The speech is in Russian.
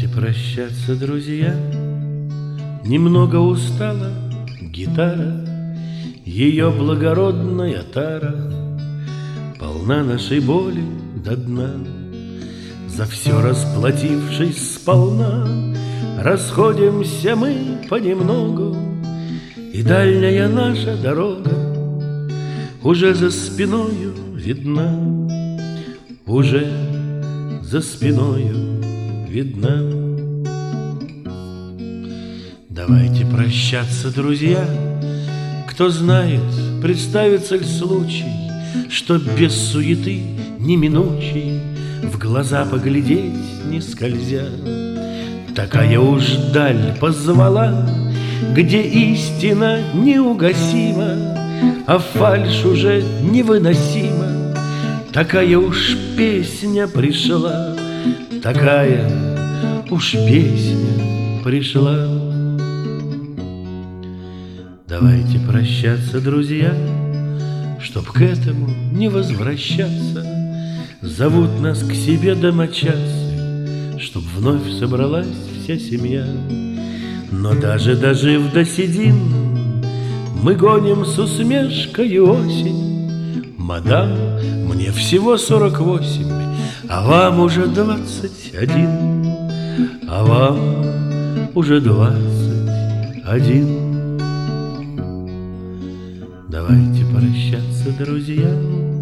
Давайте прощаться, друзья. Немного устала гитара, ее благородная тара полна нашей боли до дна. За все расплатившись сполна, расходимся мы понемногу, и дальняя наша дорога уже за спиною видна, уже за спиною видна. Давайте прощаться, друзья. Кто знает, представится ли случай, что без суеты неминучей в глаза поглядеть не скользя, такая уж даль позвала, где истина неугасима, а фальшь уже невыносима. Такая уж песня пришла, такая уж песня пришла. Давайте прощаться, друзья, чтоб к этому не возвращаться. Зовут нас к себе домочадцы, чтоб вновь собралась вся семья. Но даже дожив до седин, мы гоним с усмешкой осень. Мадам, мне всего 48, а вам уже 21, а вам уже 21. Давайте прощаться, друзья.